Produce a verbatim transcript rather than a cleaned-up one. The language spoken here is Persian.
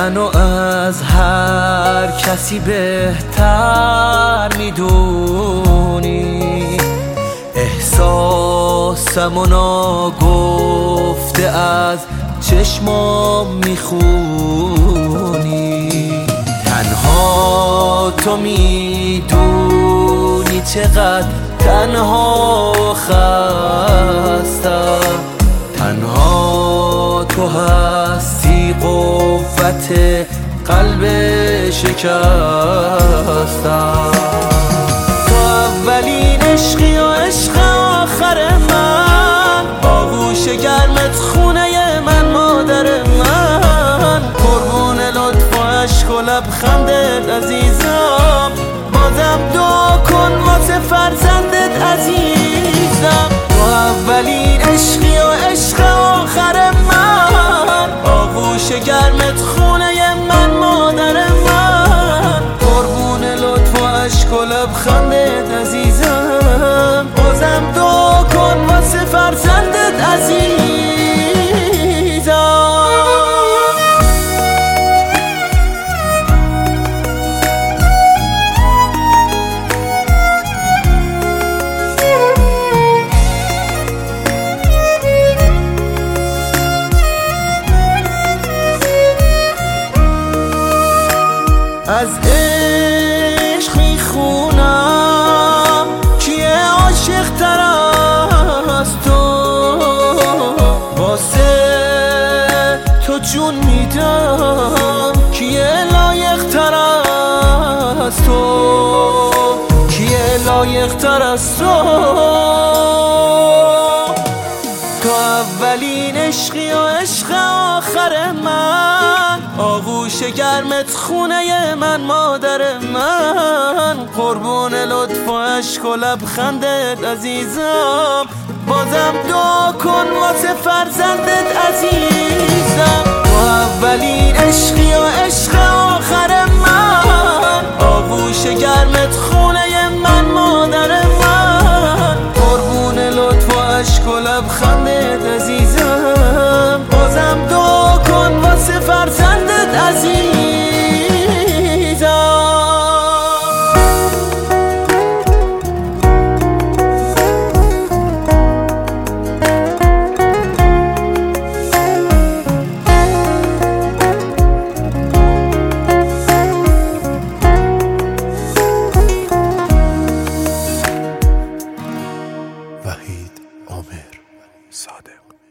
منو از هر کسی بهتر میدونی، احساسمو ناگفته از چشمام میخونی. تنها تو میدونی چقدر تنها خستم، تنها تو هستی قوت قلب شکستم. تو اولین عشقی و عشق آخر من، آغوش گرمت خونه من مادر من، قربون لطف و عشق و لبخندت عزیزم، بازم دعا کن واسه فرزندت عزیزم. تو اولین عشقی و عشق آخر من، آغوش گرمت خونه من مادر من، قربون لطف و عشق و لبخندت عزیزم، بازم دعا کن واسه فرزندت عزیزم. از عشق میخونم کیه عاشق تر از تو، واسه تو جون میدم کیه لایق تر از تو، کیه لایق تر از تو. تو اولین عشقی و عشق آخر من، آغوش گرمت خونه من مادر من، قربون لطف و عشق و لبخندت عزیزم، بازم دعا کن واسه فرزندت عزیزم. تو اولین عشقی و عشق آخر من، آغوش گرمت خونه من مادر من، قربون لطف و عشق و لبخندت عزیزم، بازم دعا کن واسه فرزندت عزیزم. وحید عامر صادق.